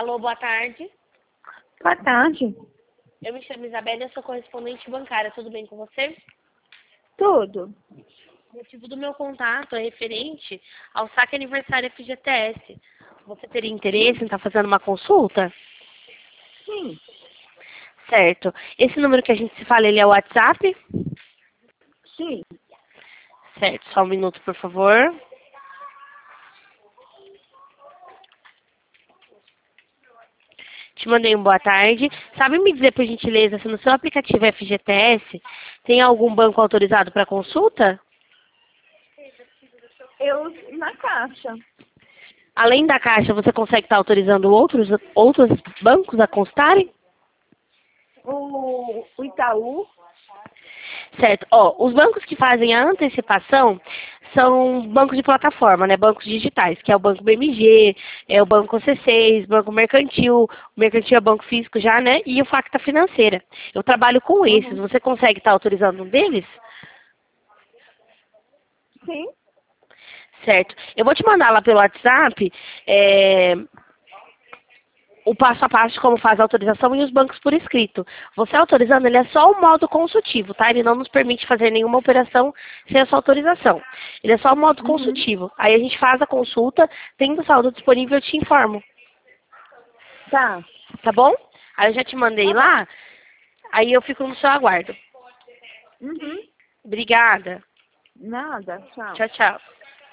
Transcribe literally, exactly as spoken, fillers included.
Alô, boa tarde. Boa tarde. Eu me chamo Isabela e eu sou correspondente bancária. Tudo bem com você? Tudo. O motivo do meu contato é referente ao saque aniversário F G T S. Você teria interesse em estar fazendo uma consulta? Sim. Certo. Esse número que a gente se fala, ele é o WhatsApp? Sim. Certo. Só um minuto, por favor. Te mandei um boa tarde. Sabe me dizer, por gentileza, se no seu aplicativo F G T S tem algum banco autorizado para consulta? Eu na caixa. Além da Caixa, você consegue estar autorizando outros, outros bancos a consultarem? O, o Itaú. Certo. Ó, os bancos que fazem a antecipação são bancos de plataforma, né? Bancos digitais, que é o Banco B M G, é o Banco C seis, Banco Mercantil, o Mercantil é banco físico já, né? E o Facta Financeira. Eu trabalho com esses. Uhum. Você consegue estar autorizando um deles? Sim. Certo. Eu vou te mandar lá pelo WhatsApp é, o passo a passo de como faz a autorização e os bancos por escrito. Você autorizando, ele é só o modo consultivo, tá? Ele não nos permite fazer nenhuma operação sem a sua autorização. Ele é só o modo Uhum. consultivo. Aí a gente faz a consulta, tendo o saldo disponível, eu te informo. Tá. Tá bom? Aí eu já te mandei Tá lá, aí eu fico no seu aguardo. bom. Uhum. Obrigada. Nada. Tchau. Tchau, tchau.